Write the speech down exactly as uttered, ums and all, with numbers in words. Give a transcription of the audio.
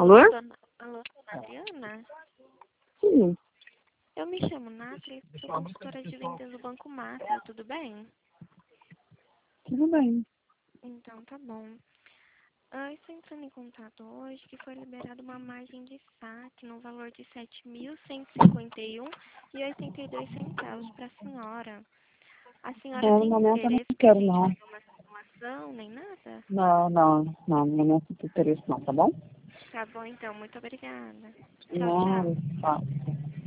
Alô? Dona, alô, dona Adriana? Sim. Eu me chamo Nathalie, sou consultora de vendas do Banco Mafra, tudo bem? Tudo bem. Então, tá bom. Ah, estou entrando em contato hoje que foi liberada uma margem de saque no valor de sete mil cento e cinquenta e um reais e oitenta e dois centavos para a senhora. A senhora Não, no tem momento eu não interesse para a quero, gente não. fazer uma simulação, nem nada? Não, não, não, no momento não tem interesse não, tá bom? Tá bom, então. Muito obrigada. Tchau, Não, tchau. tá.